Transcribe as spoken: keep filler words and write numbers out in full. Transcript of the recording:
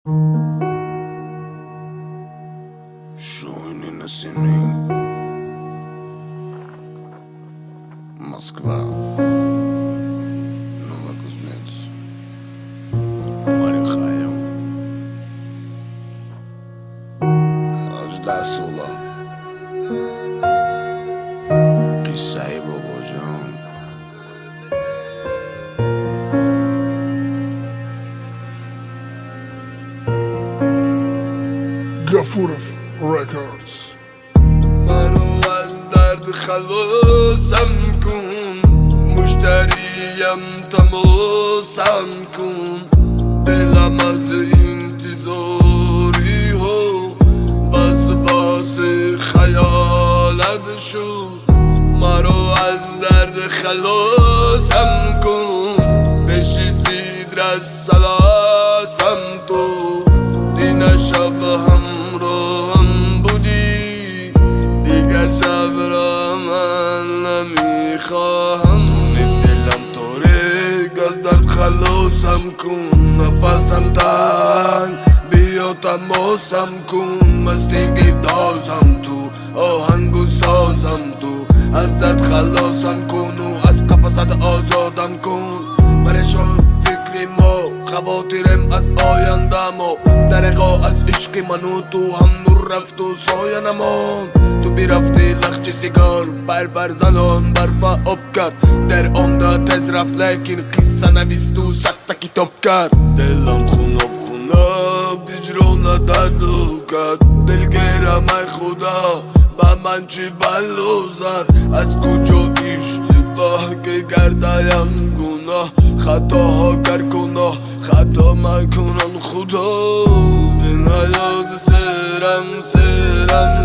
Showing in Sydney, Москва, Новокузнецк, Марихаев, Аждасула, Qissai bobojon. Gafurov Records. مرو از درد خلاصم کن، مشتریم تماسم کن. دلم از انتظاری ها بس باس خیالت شد. مرو از درد خلاصم کن، بشی سیدر از سلاسم تو. دینا شب همراهم بودی، دیگر شب را من نمیخواهم. این دلم تاریک، از درد خلاصم کن. نفسم تنگ، بیا تماسم کن. مستینگی دازم تو، آهنگ و سازم تو. از درد خلاصم کن و از قفصت آزادم کن. پریشان فکری ما، خواترم از آینده ما. درقا از عشق من و تو هم نور رفت و سایه نمان. تو بیرفتی لخچ سیگار بر بر زنان برف آب کرد. در عمده تز رفت لیکن قصه نویست و ست کتاب کرد. دلم خوناب خوناب اجرا ندادو کرد. دلگیرم ای خدا با من چی بلو زد. از کجا اشتباه که کردیم گناه. خطاها گر گناه خطا من کنم خدا. زین حیات سرم سرم